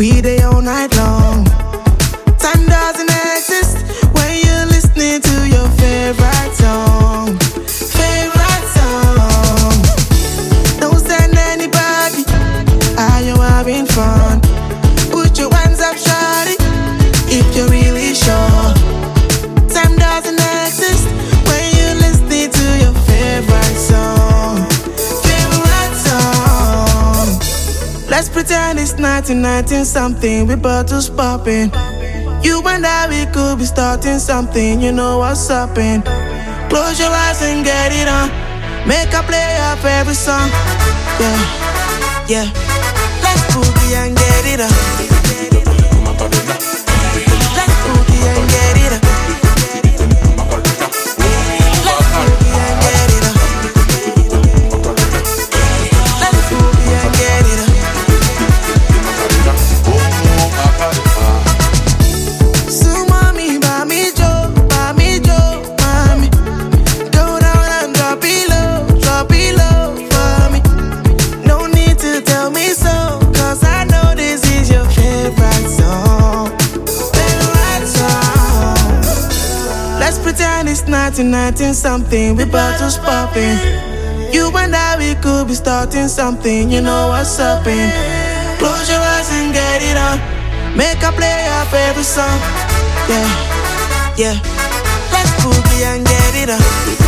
We day all night long. Time doesn't exist when you're listening to your favorite song. Favorite song. Don't send anybody. Are you having fun? Put your hands up, shawty, if you're really sure. Time doesn't exist when you're listening to your favorite song. Favorite song. Let's pretend it's 1990 something, with bottles popping. You and I, we could be starting something, you know what's up in. Close your eyes and get it on. Make a play of every song. Yeah, yeah. Let's boogie and get it on. Let's boogie and get it on. Let's boogie and get it on. Let's boogie and get it on. It's 1990 something, with bottles popping. You and I, we could be starting something, you know what's up in. Close your eyes and get it on. Make a play of every song. Yeah, yeah. Let's boogie and get it on.